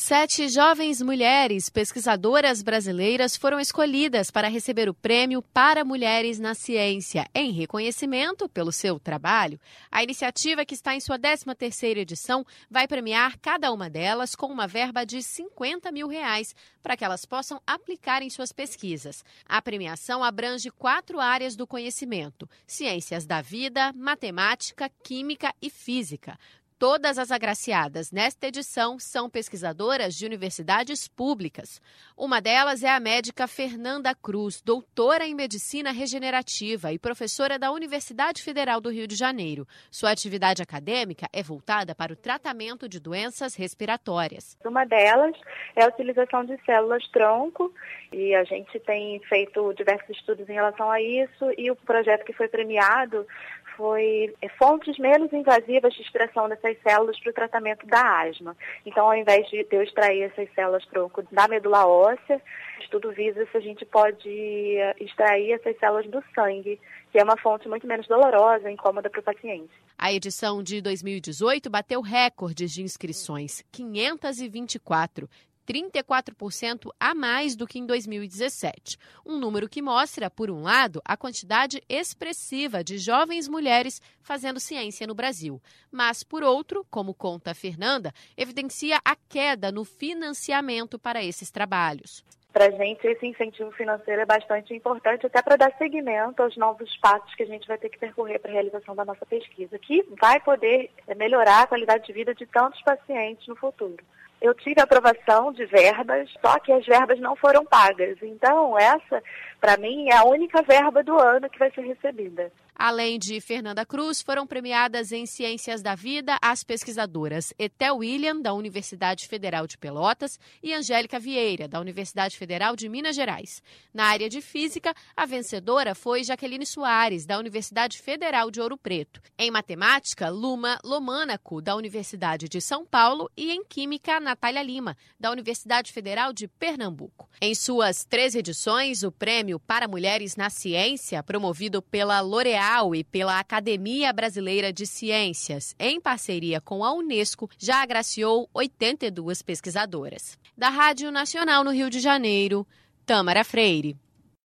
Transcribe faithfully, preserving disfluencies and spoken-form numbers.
Sete jovens mulheres pesquisadoras brasileiras foram escolhidas para receber o Prêmio para Mulheres na Ciência, em reconhecimento pelo seu trabalho. A iniciativa, que está em sua décima terceira edição, vai premiar cada uma delas com uma verba de cinquenta mil reais para que elas possam aplicar em suas pesquisas. A premiação abrange quatro áreas do conhecimento: ciências da vida, matemática, química e física. Todas as agraciadas nesta edição são pesquisadoras de universidades públicas. Uma delas é a médica Fernanda Cruz, doutora em medicina regenerativa e professora da Universidade Federal do Rio de Janeiro. Sua atividade acadêmica é voltada para o tratamento de doenças respiratórias. Uma delas é a utilização de células-tronco, e a gente tem feito diversos estudos em relação a isso, e o projeto que foi premiado foi fontes menos invasivas de extração dessas células para o tratamento da asma. Então, ao invés de eu extrair essas células-tronco da medula óssea, o estudo visa se a gente pode extrair essas células do sangue, que é uma fonte muito menos dolorosa e incômoda para o paciente. A edição de dois mil e dezoito bateu recordes de inscrições, quinhentas e vinte e quatro. trinta e quatro por cento a mais do que em dois mil e dezessete. Um número que mostra, por um lado, a quantidade expressiva de jovens mulheres fazendo ciência no Brasil. Mas, por outro, como conta a Fernanda, evidencia a queda no financiamento para esses trabalhos. Para a gente, esse incentivo financeiro é bastante importante, até para dar seguimento aos novos passos que a gente vai ter que percorrer para a realização da nossa pesquisa, que vai poder melhorar a qualidade de vida de tantos pacientes no futuro. Eu tive aprovação de verbas, só que as verbas não foram pagas. Então, essa, para mim, é a única verba do ano que vai ser recebida. Além de Fernanda Cruz, foram premiadas em Ciências da Vida as pesquisadoras Ethel William, da Universidade Federal de Pelotas, e Angélica Vieira, da Universidade Federal de Minas Gerais. Na área de Física, a vencedora foi Jaqueline Soares, da Universidade Federal de Ouro Preto. Em Matemática, Luma Lomânaco, da Universidade de São Paulo, e em Química, Natália Lima, da Universidade Federal de Pernambuco. Em suas três edições, o Prêmio para Mulheres na Ciência, promovido pela L'Oréal e pela Academia Brasileira de Ciências, em parceria com a Unesco, já agraciou oitenta e duas pesquisadoras. Da Rádio Nacional no Rio de Janeiro, Tâmara Freire.